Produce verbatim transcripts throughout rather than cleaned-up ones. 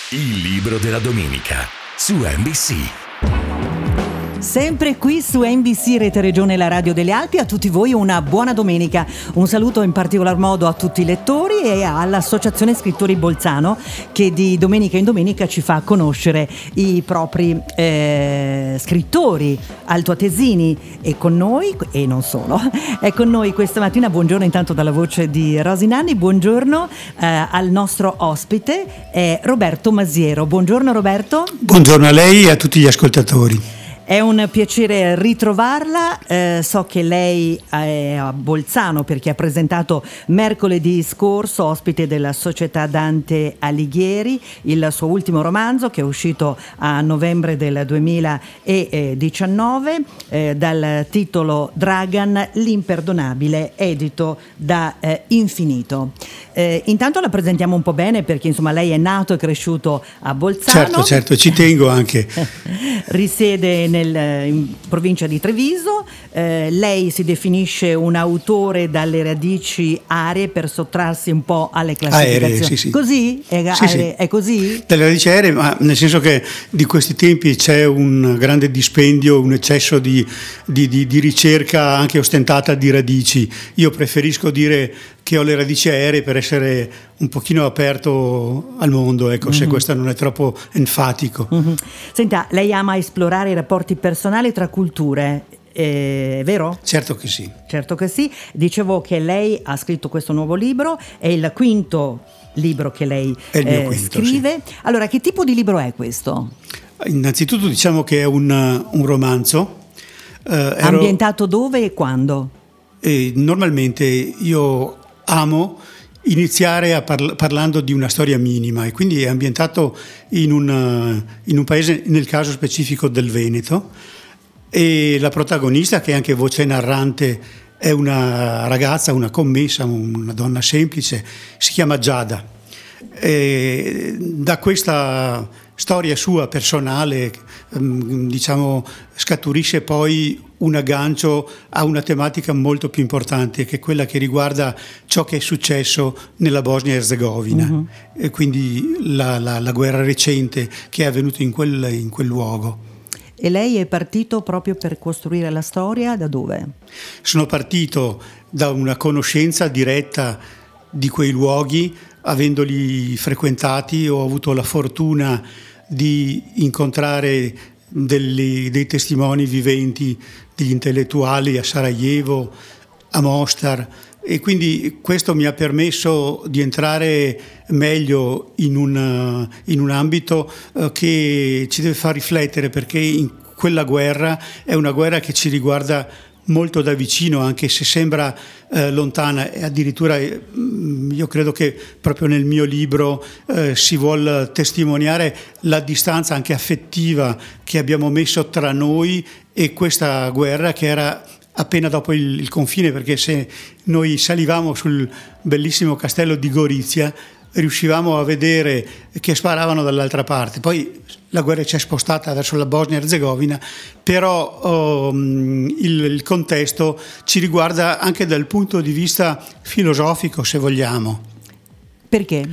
Il libro della domenica su N B C. Sempre qui su N B C Rete Regione, la radio delle Alpi. A tutti voi una buona domenica. Un saluto in particolar modo a tutti i lettori e all'Associazione Scrittori Bolzano, che di domenica in domenica ci fa conoscere i propri eh, scrittori altoatesini. E con noi, e non solo, è con noi questa mattina, buongiorno intanto dalla voce di Rosinanni, buongiorno eh, al nostro ospite, è Roberto Masiero. Buongiorno Roberto. Buongiorno a lei e a tutti gli ascoltatori. È un piacere ritrovarla, eh, so che lei è a Bolzano perché ha presentato mercoledì scorso, ospite della Società Dante Alighieri, il suo ultimo romanzo che è uscito a novembre del duemiladiciannove eh, dal titolo Dragan, l'imperdonabile, edito da eh, Infinito. Eh, intanto la presentiamo un po' bene perché insomma lei è nato e cresciuto a Bolzano. Certo, certo, ci tengo anche. Risiede nel, in provincia di Treviso, eh, lei si definisce un autore dalle radici aree per sottrarsi un po' alle classificazioni. Aeree, sì, sì. Così? È, sì, sì. è così? Dalle radici aeree, ma nel senso che di questi tempi c'è un grande dispendio, un eccesso di, di, di, di ricerca anche ostentata di radici. Io preferisco dire che ho le radici aeree per essere un pochino aperto al mondo, ecco, mm-hmm. se questo non è troppo enfatico. Mm-hmm. Senta, lei ama esplorare i rapporti personali tra culture, è vero? Certo che sì. Certo che sì. Dicevo che lei ha scritto questo nuovo libro, è il quinto libro che lei è il mio eh, quinto, scrive. Sì. Allora, che tipo di libro è questo? Innanzitutto diciamo che è un, un romanzo. Eh, ero... Ambientato dove e quando? E normalmente io amo iniziare a parla- parlando di una storia minima, e quindi è ambientato in un, in un paese, nel caso specifico del Veneto, e la protagonista, che è anche voce narrante, è una ragazza, una commessa, una donna semplice, si chiama Giada. E da questa storia sua personale, diciamo, scaturisce poi un aggancio a una tematica molto più importante, che è quella che riguarda ciò che è successo nella Bosnia-Erzegovina, uh-huh. e quindi la, la, la guerra recente che è avvenuta in quel, in quel luogo. E lei è partito proprio per costruire la storia? Da dove? Sono partito da una conoscenza diretta di quei luoghi, avendoli frequentati. Ho avuto la fortuna di incontrare degli, dei testimoni viventi, degli intellettuali a Sarajevo, a Mostar, e quindi questo mi ha permesso di entrare meglio in un, in un ambito eh, che ci deve far riflettere, perché in quella guerra è una guerra che ci riguarda molto da vicino, anche se sembra eh, lontana, e addirittura eh, io credo che proprio nel mio libro eh, si vuol testimoniare la distanza anche affettiva che abbiamo messo tra noi e questa guerra, che era appena dopo il, il confine, perché se noi salivamo sul bellissimo castello di Gorizia riuscivamo a vedere che sparavano dall'altra parte. Poi la guerra ci è spostata verso la Bosnia-Herzegovina, però oh, il, il contesto ci riguarda anche dal punto di vista filosofico, se vogliamo. Perché?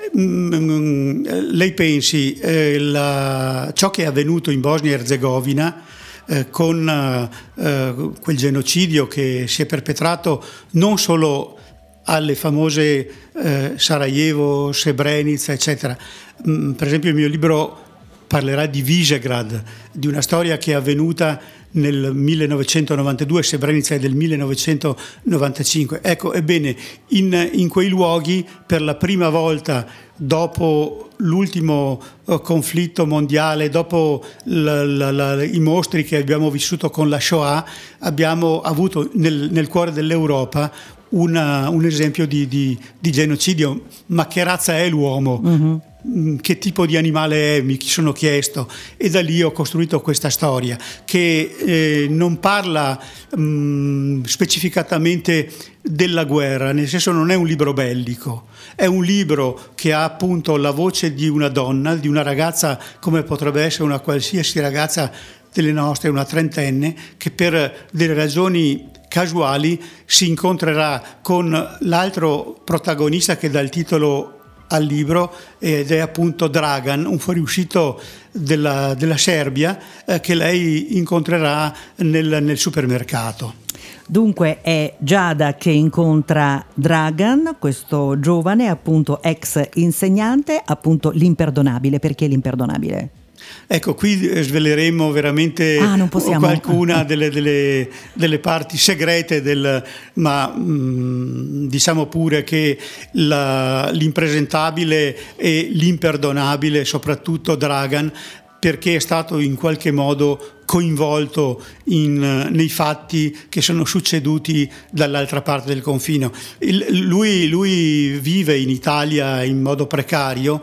Mm, lei pensi, eh, la, ciò che è avvenuto in Bosnia-Herzegovina eh, con eh, quel genocidio che si è perpetrato non solo alle famose eh, Sarajevo, Srebrenica, eccetera. Mm, per esempio il mio libro parlerà di Visegrad, di una storia che è avvenuta nel millenovecentonovantadue, Srebrenica è del millenovecentonovantacinque. Ecco, ebbene, in, in quei luoghi, per la prima volta dopo l'ultimo uh, conflitto mondiale, dopo la, la, la, i mostri che abbiamo vissuto con la Shoah, abbiamo avuto nel, nel cuore dell'Europa Una, un esempio di, di, di genocidio. Ma che razza è l'uomo? Uh-huh. Che tipo di animale è? Mi sono chiesto, e da lì ho costruito questa storia che eh, non parla mh, specificatamente della guerra, nel senso non è un libro bellico, è un libro che ha appunto la voce di una donna, di una ragazza come potrebbe essere una qualsiasi ragazza delle nostre, una trentenne, che per delle ragioni casuali si incontrerà con l'altro protagonista che dà il titolo al libro, ed è appunto Dragan, un fuoriuscito della, della Serbia eh, che lei incontrerà nel, nel supermercato. Dunque è Giada che incontra Dragan, questo giovane appunto ex insegnante, appunto l'imperdonabile. Perché l'imperdonabile? Ecco, qui sveleremo veramente ah, non possiamo. qualcuna delle, delle, delle parti segrete del, ma mh, diciamo pure che la, l'impresentabile e l'imperdonabile, soprattutto Dragan, perché è stato in qualche modo coinvolto in, nei fatti che sono succeduti dall'altra parte del confine. Il, lui, lui vive in Italia in modo precario,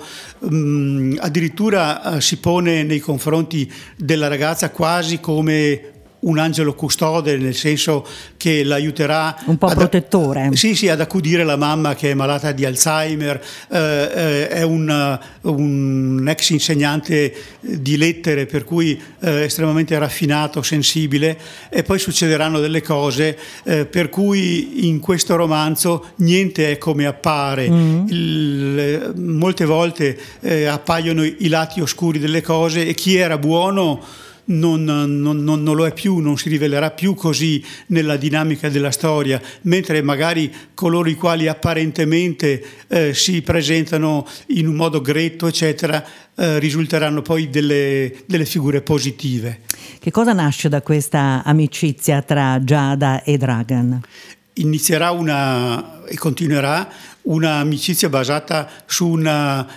mh, addirittura eh, si pone nei confronti della ragazza quasi come un angelo custode, nel senso che l'aiuterà un po' ad, protettore. Sì, sì, ad accudire la mamma che è malata di Alzheimer, eh, eh, è un, un ex insegnante di lettere, per cui eh, estremamente raffinato, sensibile, e poi succederanno delle cose eh, per cui in questo romanzo niente è come appare. Mm. Il, molte volte eh, appaiono i lati oscuri delle cose e chi era buono Non, non, non, non lo è più, non si rivelerà più così nella dinamica della storia, mentre magari coloro i quali apparentemente eh, si presentano in un modo gretto eccetera eh, risulteranno poi delle, delle figure positive. Che cosa nasce da questa amicizia tra Giada e Dragan? Inizierà una e continuerà una amicizia basata su un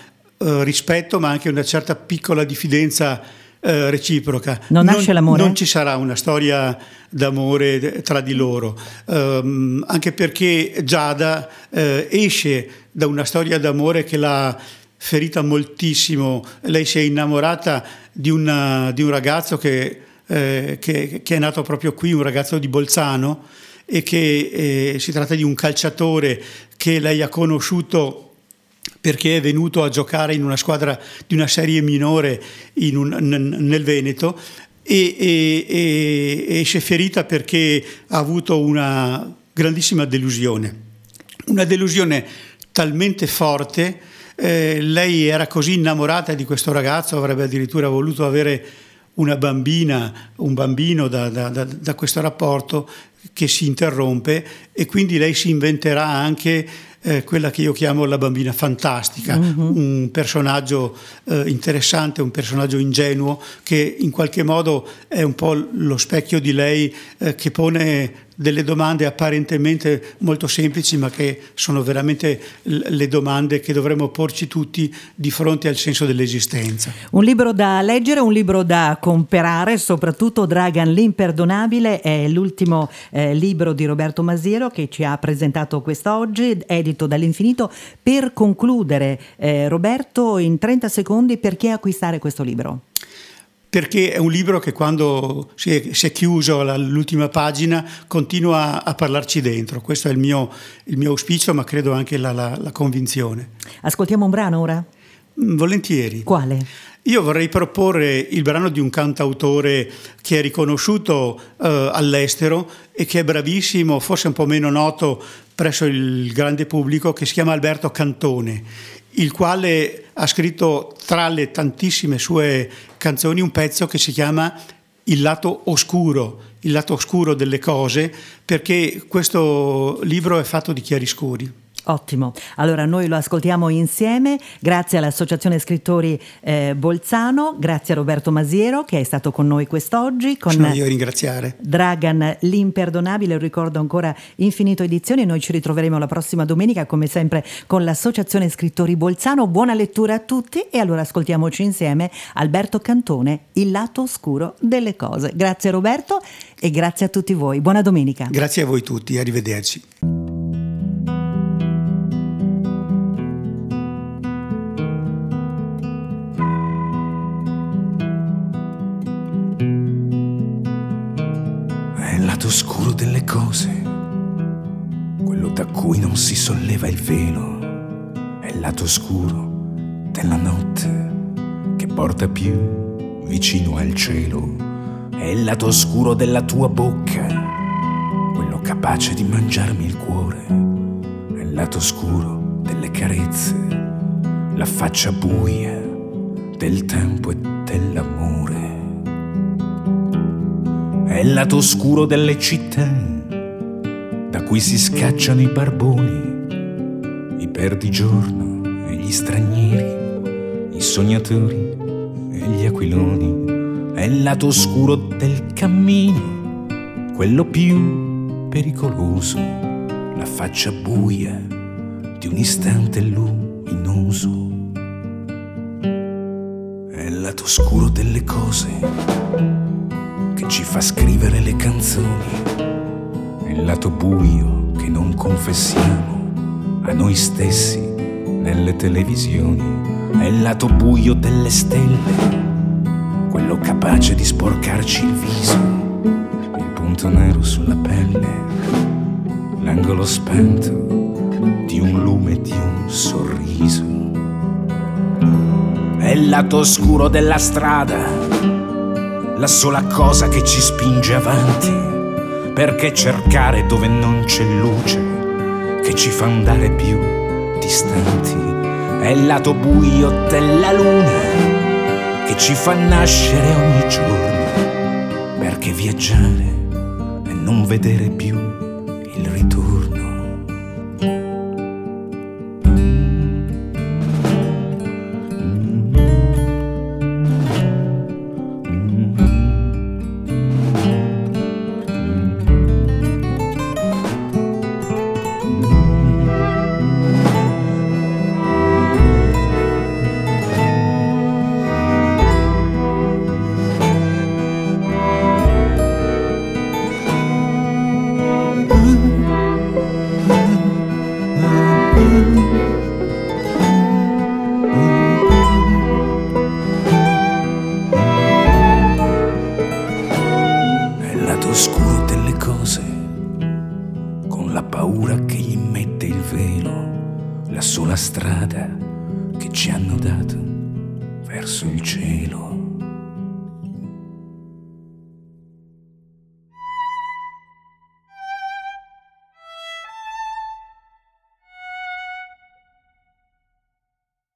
uh, rispetto, ma anche una certa piccola diffidenza Eh, reciproca. Non nasce non, l'amore? Non ci sarà una storia d'amore tra di loro, um, anche perché Giada eh, esce da una storia d'amore che l'ha ferita moltissimo. Lei si è innamorata di, una, di un ragazzo che, eh, che, che è nato proprio qui, un ragazzo di Bolzano, e che eh, si tratta di un calciatore che lei ha conosciuto perché è venuto a giocare in una squadra di una serie minore in un, n- nel Veneto e, e, e esce ferita perché ha avuto una grandissima delusione, una delusione talmente forte, eh, lei era così innamorata di questo ragazzo, avrebbe addirittura voluto avere una bambina, un bambino da, da, da, da questo rapporto che si interrompe, e quindi lei si inventerà anche Eh, quella che io chiamo la bambina fantastica, mm-hmm. un personaggio eh, interessante, un personaggio ingenuo che in qualche modo è un po' lo specchio di lei, eh, che pone delle domande apparentemente molto semplici, ma che sono veramente le domande che dovremmo porci tutti di fronte al senso dell'esistenza. Un libro da leggere, un libro da comprare, soprattutto Dragan l'imperdonabile è l'ultimo eh, libro di Roberto Masiero che ci ha presentato quest'oggi, edito dall'Infinito. Per concludere, eh, Roberto, in trenta secondi, perché acquistare questo libro? Perché è un libro che quando si è, si è chiuso l'ultima pagina continua a parlarci dentro. Questo è il mio, il mio auspicio, ma credo anche la, la, la convinzione. Ascoltiamo un brano ora? Volentieri. Quale? Io vorrei proporre il brano di un cantautore che è riconosciuto eh, all'estero e che è bravissimo, forse un po' meno noto presso il grande pubblico, che si chiama Alberto Cantone, il quale ha scritto tra le tantissime sue canzoni un pezzo che si chiama Il lato oscuro, il lato oscuro delle cose, perché questo libro è fatto di chiaroscuri. Ottimo, allora noi lo ascoltiamo insieme, grazie all'Associazione Scrittori eh, Bolzano, grazie a Roberto Masiero che è stato con noi quest'oggi. Con Sono io a ringraziare. Dragan l'imperdonabile, ricordo ancora Infinito Edizioni. Noi ci ritroveremo la prossima domenica come sempre con l'Associazione Scrittori Bolzano. Buona lettura a tutti e allora ascoltiamoci insieme Alberto Cantone, Il lato oscuro delle cose. Grazie Roberto e grazie a tutti voi, buona domenica. Grazie a voi tutti, arrivederci. Il lato oscuro delle cose, quello da cui non si solleva il velo, è il lato oscuro della notte che porta più vicino al cielo, è il lato oscuro della tua bocca, quello capace di mangiarmi il cuore, è il lato oscuro delle carezze, la faccia buia del tempo e dell'amore. È il lato oscuro delle città da cui si scacciano i barboni, i perdigiorno e gli stranieri, i sognatori e gli aquiloni. È il lato oscuro del cammino, quello più pericoloso, la faccia buia di un istante luminoso. È il lato oscuro delle cose che ci fa scrivere le canzoni. È il lato buio che non confessiamo a noi stessi nelle televisioni. È il lato buio delle stelle, quello capace di sporcarci il viso, il punto nero sulla pelle, l'angolo spento di un lume, di un sorriso. È il lato oscuro della strada, la sola cosa che ci spinge avanti, perché cercare dove non c'è luce che ci fa andare più distanti. È il lato buio della luna che ci fa nascere ogni giorno, perché viaggiare e non vedere più il ritorno. Oscuro delle cose, con la paura che gli mette il velo, la sola strada che ci hanno dato verso il cielo.